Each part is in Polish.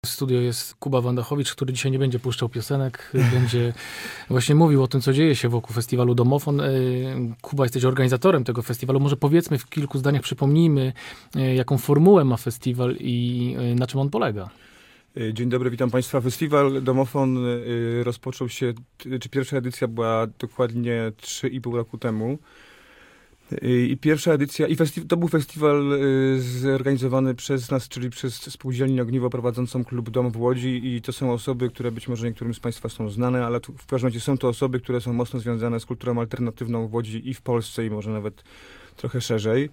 W studio jest Kuba Wandachowicz, który dzisiaj nie będzie puszczał piosenek, będzie właśnie mówił o tym, co dzieje się wokół festiwalu Domofon. Kuba, jesteś organizatorem tego festiwalu. Może powiedzmy w kilku zdaniach, przypomnijmy, jaką formułę ma festiwal i na czym on polega. Dzień dobry, witam Państwa. Festiwal Domofon rozpoczął się, czy pierwsza edycja była dokładnie 3,5 roku temu. I pierwsza edycja, to był festiwal zorganizowany przez nas, czyli przez Spółdzielnię Ogniwo prowadzącą Klub Dom w Łodzi, i to są osoby, które być może niektórym z Państwa są znane, ale w każdym razie są to osoby, które są mocno związane z kulturą alternatywną w Łodzi i w Polsce, i może nawet trochę szerzej.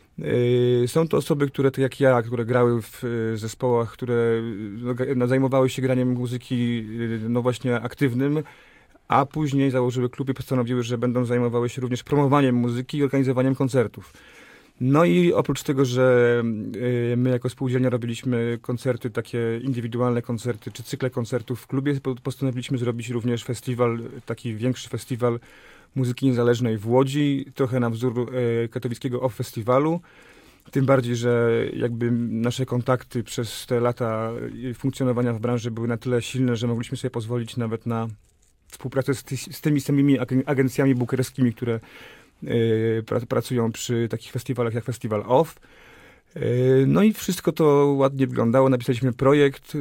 Są to osoby, które, tak jak ja, które grały w zespołach, które zajmowały się graniem muzyki, no właśnie aktywnym, a później założyły klub i postanowiły, że będą zajmowały się również promowaniem muzyki i organizowaniem koncertów. No i oprócz tego, że my jako spółdzielnia robiliśmy koncerty, takie indywidualne koncerty, czy cykle koncertów w klubie, postanowiliśmy zrobić również festiwal, taki większy festiwal muzyki niezależnej w Łodzi, trochę na wzór katowickiego OFF Festiwalu. Tym bardziej, że jakby nasze kontakty przez te lata funkcjonowania w branży były na tyle silne, że mogliśmy sobie pozwolić nawet na współpracę z tymi samymi agencjami bookerskimi, które pracują przy takich festiwalach jak Festiwal OFF. No i wszystko to ładnie wyglądało. Napisaliśmy projekt.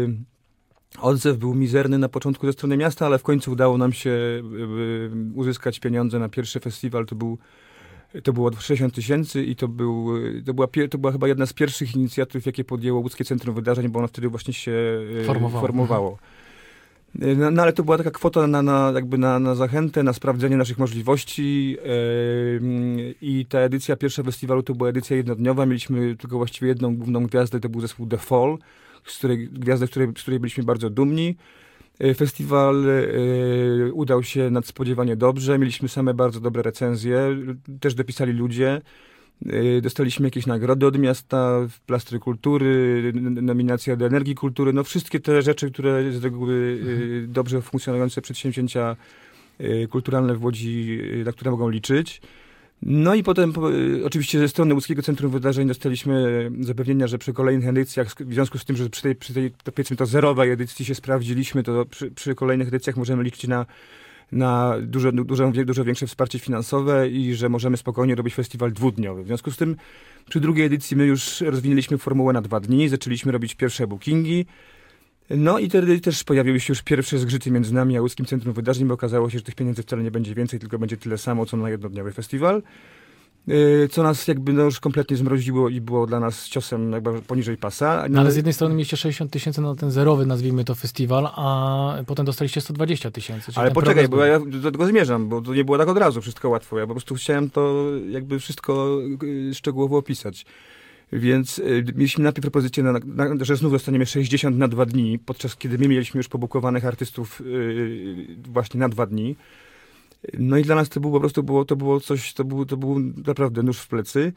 Odzew był mizerny na początku ze strony miasta, ale w końcu udało nam się uzyskać pieniądze na pierwszy festiwal. To było 60 000 i to była chyba jedna z pierwszych inicjatyw, jakie podjęło Łódzkie Centrum Wydarzeń, bo ono wtedy właśnie się formowało. No ale to była taka kwota na zachętę, na sprawdzenie naszych możliwości, i ta edycja pierwsza festiwalu to była edycja jednodniowa. Mieliśmy tylko właściwie jedną główną gwiazdę, to był zespół The Fall, z której byliśmy bardzo dumni. Festiwal udał się nadspodziewanie dobrze, mieliśmy same bardzo dobre recenzje, też dopisali ludzie. Dostaliśmy jakieś nagrody od miasta, plastry kultury, nominacja do Energii Kultury, no wszystkie te rzeczy, które z reguły dobrze funkcjonujące przedsięwzięcia kulturalne w Łodzi, na które mogą liczyć. No i potem oczywiście ze strony Łódzkiego Centrum Wydarzeń dostaliśmy zapewnienia, że przy kolejnych edycjach, w związku z tym, że przy tej powiedzmy to zerowej edycji się sprawdziliśmy, to przy kolejnych edycjach możemy liczyć na dużo większe wsparcie finansowe i że możemy spokojnie robić festiwal dwudniowy. W związku z tym przy drugiej edycji my już rozwinęliśmy formułę na 2 dni, zaczęliśmy robić pierwsze bookingi. No i wtedy też pojawiły się już pierwsze zgrzyty między nami a Łódzkim Centrum Wydarzeń, bo okazało się, że tych pieniędzy wcale nie będzie więcej, tylko będzie tyle samo, co na jednodniowy festiwal. Co nas jakby już kompletnie zmroziło i było dla nas ciosem jakby poniżej pasa. No ale z jednej strony mieliście 60 000 na ten zerowy, nazwijmy to, festiwal, a potem dostaliście 120 000. Ale poczekaj, bo ja do tego zmierzam, bo to nie było tak od razu wszystko łatwo. Ja po prostu chciałem to jakby wszystko szczegółowo opisać. Więc mieliśmy najpierw propozycję, że znów dostaniemy 60 na 2 dni, podczas kiedy my mieliśmy już pobukowanych artystów właśnie na 2 dni. No i dla nas to był naprawdę nóż w plecy.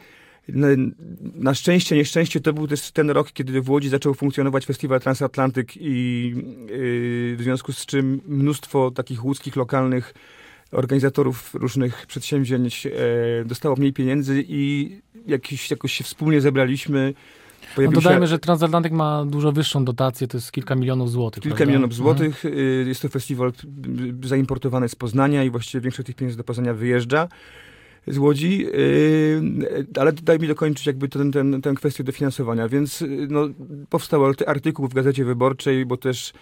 Na szczęście, nieszczęście to był też ten rok, kiedy w Łodzi zaczął funkcjonować festiwal Transatlantyk i w związku z czym mnóstwo takich łódzkich, lokalnych organizatorów różnych przedsięwzięć dostało mniej pieniędzy i jakoś się wspólnie zebraliśmy. Dodajmy, że Transatlantyk ma dużo wyższą dotację, to jest kilka milionów złotych. Kilka milionów złotych. Jest to festiwal zaimportowany z Poznania i właściwie większość tych pieniędzy do Poznania wyjeżdża z Łodzi. Ale daj mi dokończyć jakby tę kwestię dofinansowania. Więc powstał artykuł w Gazecie Wyborczej, bo też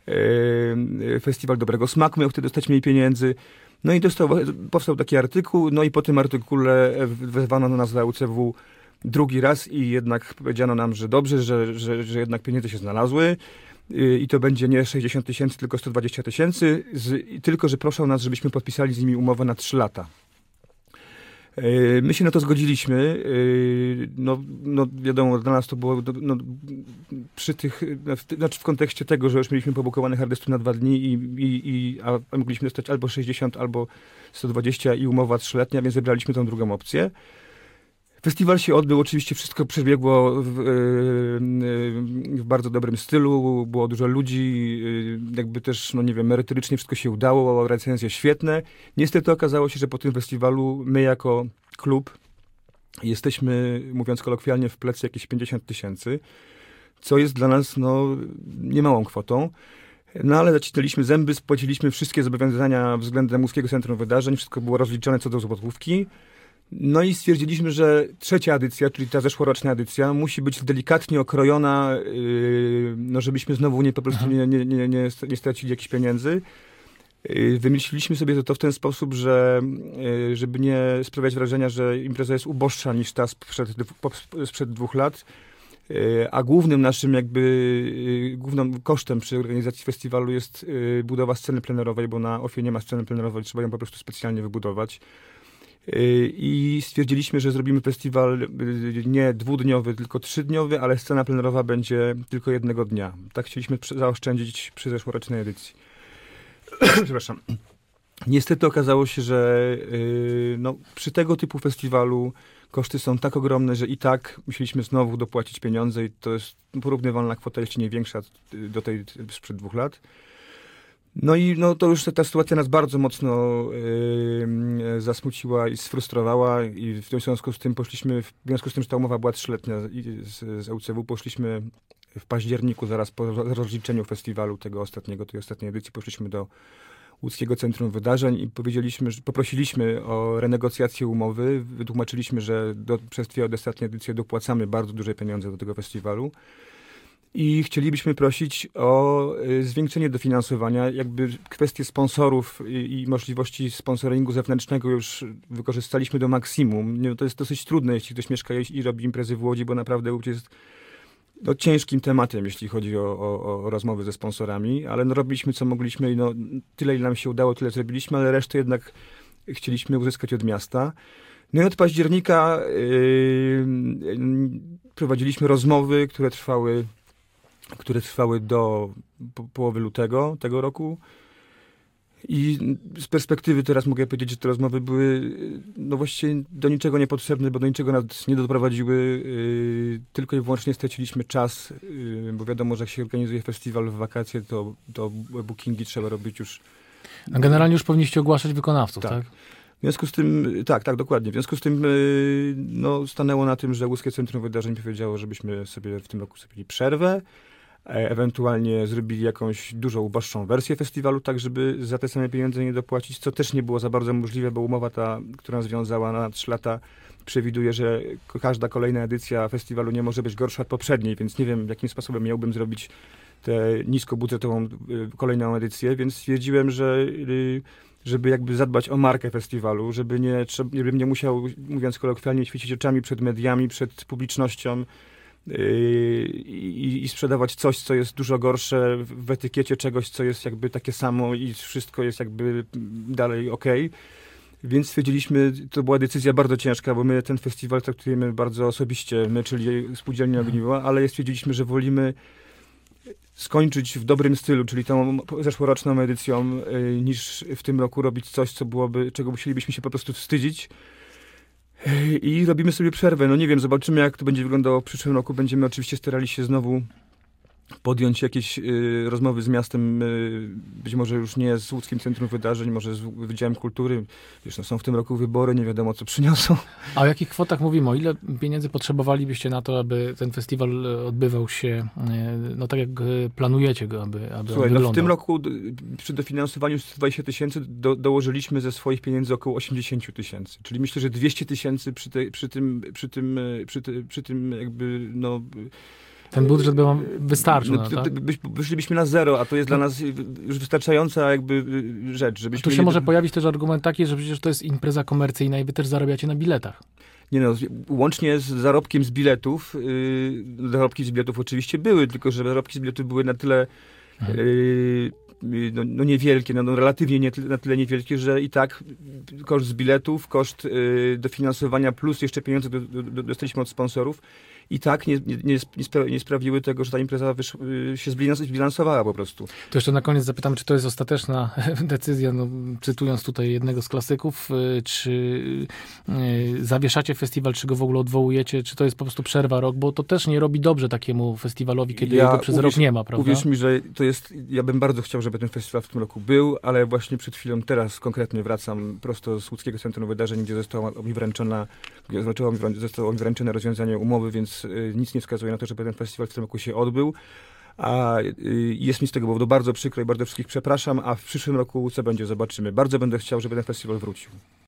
Festiwal Dobrego Smaku miał wtedy dostać mniej pieniędzy. No i powstał taki artykuł, no i po tym artykule wezwano nas do UCW drugi raz i jednak powiedziano nam, że dobrze, że jednak pieniądze się znalazły i to będzie nie 60 000, tylko 120 000, tylko że proszą nas, żebyśmy podpisali z nimi umowę na 3 lata. My się na to zgodziliśmy. Wiadomo, dla nas to było w kontekście tego, że już mieliśmy pobukowanych artystów na 2 dni a mogliśmy dostać albo 60, albo 120 i umowa 3-letnia, więc wybraliśmy tą drugą opcję. Festiwal się odbył, oczywiście wszystko przebiegło w bardzo dobrym stylu, było dużo ludzi, jakby też, merytorycznie wszystko się udało, recenzje świetne. Niestety okazało się, że po tym festiwalu my jako klub jesteśmy, mówiąc kolokwialnie, w plecy jakieś 50 000. co jest dla nas niemałą kwotą. No ale zacisnęliśmy zęby, spłaciliśmy wszystkie zobowiązania względem Łódzkiego Centrum Wydarzeń, wszystko było rozliczone co do złotówki. No i stwierdziliśmy, że trzecia edycja, czyli ta zeszłoroczna edycja, musi być delikatnie okrojona, żebyśmy znowu po prostu nie stracili jakichś pieniędzy. Wymyśliliśmy sobie to w ten sposób, że żeby nie sprawiać wrażenia, że impreza jest uboższa niż ta sprzed 2 lat, a głównym naszym głównym kosztem przy organizacji festiwalu jest budowa sceny plenerowej, bo na OFIE nie ma sceny plenerowej, trzeba ją po prostu specjalnie wybudować. I stwierdziliśmy, że zrobimy festiwal nie 2-dniowy, tylko 3-dniowy, ale scena plenerowa będzie tylko 1 dnia. Tak chcieliśmy zaoszczędzić przy zeszłorocznej edycji. Przepraszam. Niestety okazało się, że przy tego typu festiwalu koszty są tak ogromne, że i tak musieliśmy znowu dopłacić pieniądze i to jest porównywalna kwota, jeśli nie większa do tej sprzed 2 lat. No i to już ta sytuacja nas bardzo mocno zasmuciła i sfrustrowała i w związku z tym że ta umowa była 3-letnia z EUCW, poszliśmy w październiku, zaraz po rozliczeniu festiwalu tej ostatniej edycji, poszliśmy do Łódzkiego Centrum Wydarzeń i poprosiliśmy o renegocjację umowy. Wytłumaczyliśmy, że przez 2 ostatnie edycje dopłacamy bardzo duże pieniądze do tego festiwalu. I chcielibyśmy prosić o zwiększenie dofinansowania. Kwestie sponsorów i możliwości sponsoringu zewnętrznego już wykorzystaliśmy do maksimum. To jest dosyć trudne, jeśli ktoś mieszka i robi imprezy w Łodzi, bo naprawdę Łódź jest ciężkim tematem, jeśli chodzi o rozmowy ze sponsorami, ale robiliśmy co mogliśmy i tyle, ile nam się udało, tyle zrobiliśmy, ale resztę jednak chcieliśmy uzyskać od miasta. No i od października prowadziliśmy rozmowy, które trwały do połowy lutego tego roku. I z perspektywy teraz mogę powiedzieć, że te rozmowy były właściwie do niczego niepotrzebne, bo do niczego nas nie doprowadziły. Tylko i wyłącznie straciliśmy czas, bo wiadomo, że jak się organizuje festiwal w wakacje, to bookingi trzeba robić już. A generalnie już powinniście ogłaszać wykonawców, tak? W związku z tym, tak, dokładnie. W związku z tym stanęło na tym, że Łódzkie Centrum Wydarzeń powiedziało, żebyśmy sobie w tym roku zrobili przerwę, ewentualnie zrobili jakąś dużo uboższą wersję festiwalu, tak żeby za te same pieniądze nie dopłacić, co też nie było za bardzo możliwe, bo umowa ta, która związała na 3 lata, przewiduje, że każda kolejna edycja festiwalu nie może być gorsza od poprzedniej, więc nie wiem, jakim sposobem miałbym zrobić tę niskobudżetową kolejną edycję, więc stwierdziłem, że żeby zadbać o markę festiwalu, żebym nie musiał, mówiąc kolokwialnie, świecić oczami przed mediami, przed publicznością, i sprzedawać coś, co jest dużo gorsze w etykiecie czegoś, co jest takie samo i wszystko jest dalej okej. Więc stwierdziliśmy, to była decyzja bardzo ciężka, bo my ten festiwal traktujemy bardzo osobiście, my, czyli Spółdzielnia Ogniwo, ale stwierdziliśmy, że wolimy skończyć w dobrym stylu, czyli tą zeszłoroczną edycją, niż w tym roku robić coś, czego musielibyśmy się po prostu wstydzić. I robimy sobie przerwę. Nie wiem, zobaczymy, jak to będzie wyglądało w przyszłym roku. Będziemy oczywiście starali się znowu podjąć jakieś rozmowy z miastem, być może już nie z Łódzkim Centrum Wydarzeń, może z Wydziałem Kultury. Są w tym roku wybory, nie wiadomo, co przyniosą. A o jakich kwotach mówimy? O ile pieniędzy potrzebowalibyście na to, aby ten festiwal odbywał się tak, jak planujecie go, aby Słuchaj, wyglądał? w tym roku przy dofinansowaniu 120 tysięcy dołożyliśmy ze swoich pieniędzy około 80 tysięcy. Czyli myślę, że 200 tysięcy przy tym ten budżet by wam wystarczył, tak? Wyszlibyśmy na 0, a to jest dla nas już wystarczająca rzecz. Tu się może pojawić też argument taki, że przecież to jest impreza komercyjna i wy też zarabiacie na biletach. Łącznie z zarobkiem z biletów, zarobki z biletów oczywiście były, tylko że zarobki z biletów były na tyle niewielkie, relatywnie na tyle niewielkie, że i tak koszt z biletów, koszt dofinansowania plus jeszcze pieniądze dostaliśmy od sponsorów i tak nie sprawiły tego, że ta impreza się zbilansowała po prostu. To jeszcze na koniec zapytam, czy to jest ostateczna decyzja, cytując tutaj jednego z klasyków, czy zawieszacie festiwal, czy go w ogóle odwołujecie, czy to jest po prostu przerwa rok, bo to też nie robi dobrze takiemu festiwalowi, kiedy jego przez rok nie ma, prawda? Uwierz mi, że to jest, ja bym bardzo chciał, żeby ten festiwal w tym roku był, ale właśnie przed chwilą, teraz konkretnie wracam prosto z Łódzkiego Centrum Wydarzeń, gdzie zostało mi wręczone rozwiązanie umowy, więc nic nie wskazuje na to, żeby ten festiwal w tym roku się odbył. A jest mi z tego powodu bardzo przykro i bardzo wszystkich przepraszam, a w przyszłym roku co będzie, zobaczymy. Bardzo będę chciał, żeby ten festiwal wrócił.